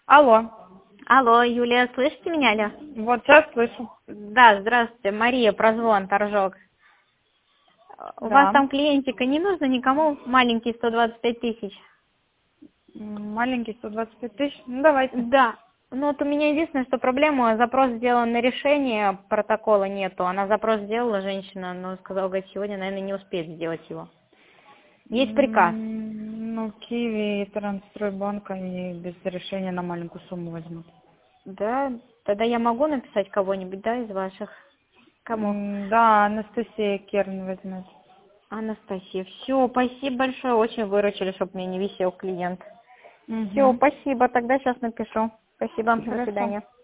Алло. Алло, Юлия, слышите меня, алло? Вот сейчас слышу. Да, здравствуйте, Мария, прозвон, торжок. У вас Да. там клиентика не нужно никому? Маленький 125 тысяч. Маленький 125 тысяч. Ну, давайте. Да. Ну вот у меня единственное, что проблема, запрос сделан на решение, протокола нету. Она запрос сделала, женщина, но сказала, говорит, сегодня, наверное, не успеет сделать его. Есть приказ. Ну, Киви и Трансстройбанк, они без решения на маленькую сумму возьмут. Да, тогда я могу написать кого-нибудь, да, из ваших? Кому? Да, Анастасия Керн возьмет. Анастасия. Все, спасибо большое, очень выручили, чтобы мне не висел клиент. Все, Угу. спасибо, тогда сейчас напишу. Спасибо, до Хорошо. свидания.